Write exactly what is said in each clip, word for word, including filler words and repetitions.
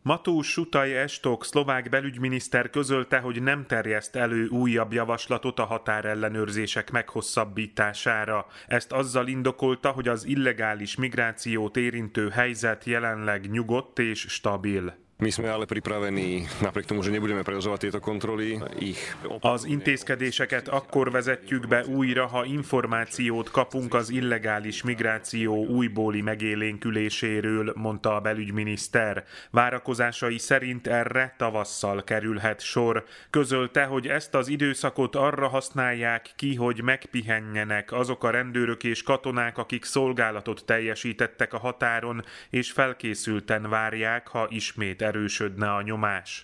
Mateusz Sutaj Estok szlovák belügyminiszter közölte, hogy nem terjeszt elő újabb javaslatot a határellenőrzések meghosszabbítására. Ezt azzal indokolta, hogy az illegális migrációt érintő helyzet jelenleg nyugodt és stabil. My sme ale pripravení, napriek tomu, že nebudeme predlžovať tieto kontroly, ich... Az intézkedéseket akkor vezetjük be újra, ha információt kapunk az illegális migráció újbóli megélénküléséről, mondta a belügyminiszter. Várakozásai szerint erre tavasszal kerülhet sor. Közölte, hogy ezt az időszakot arra használják ki, hogy megpihenjenek azok a rendőrök és katonák, akik szolgálatot teljesítettek a határon, és felkészülten várják, ha ismét erősödne a nyomás.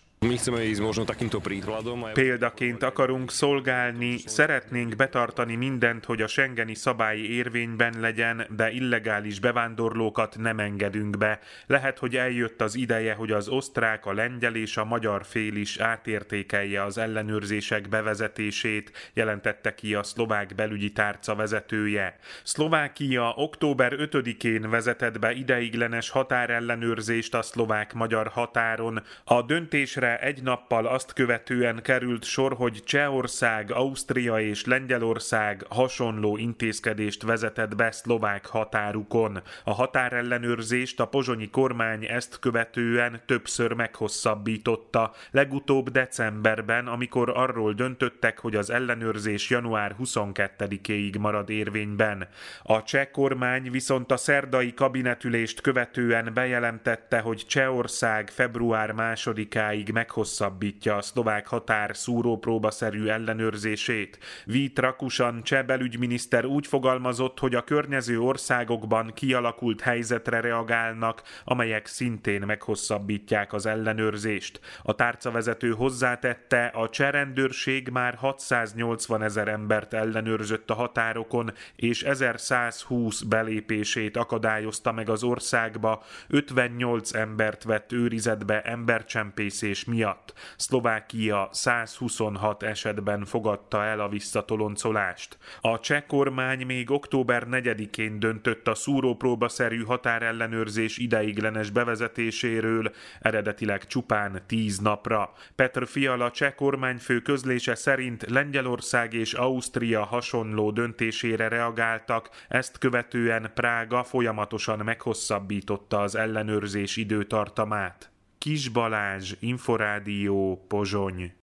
Példaként akarunk szolgálni, szeretnénk betartani mindent, hogy a schengeni szabály érvényben legyen, de illegális bevándorlókat nem engedünk be. Lehet, hogy eljött az ideje, hogy az osztrák, a lengyel és a magyar fél is átértékelje az ellenőrzések bevezetését, jelentette ki a szlovák belügyi tárca vezetője. Szlovákia október ötödikén vezetett be ideiglenes határellenőrzést a szlovák-magyar határon. A döntésre egy nappal azt követően került sor, hogy Csehország, Ausztria és Lengyelország hasonló intézkedést vezetett be szlovák határukon. A határellenőrzést a pozsonyi kormány ezt követően többször meghosszabbította, legutóbb decemberben, amikor arról döntöttek, hogy az ellenőrzés január huszonkettedikéig marad érvényben. A cseh kormány viszont a szerdai kabinetülést követően bejelentette, hogy Csehország február másodikáig meghosszabbítja a szlovák határ szúrópróbaszerű ellenőrzését. Vít Rakusan cseh belügyminiszter úgy fogalmazott, hogy a környező országokban kialakult helyzetre reagálnak, amelyek szintén meghosszabbítják az ellenőrzést. A tárcavezető hozzátette, a cseh rendőrség már hatszáznyolcvanezer embert ellenőrzött a határokon, és ezerszázhúsz belépését akadályozta meg az országba, ötvennyolc embert vett őrizetbe embercsempészés miatt. Szlovákia százhuszonhat esetben fogadta el a visszatoloncolást. A cseh kormány még október negyedikén döntött a szúrópróbaszerű határellenőrzés ideiglenes bevezetéséről, eredetileg csupán tíz napra. Petr Fiala cseh kormányfő közlése szerint Lengyelország és Ausztria hasonló döntésére reagáltak, ezt követően Prága folyamatosan meghosszabbította az ellenőrzés időtartamát. Kis Balázs, Inforádió, Pozsony.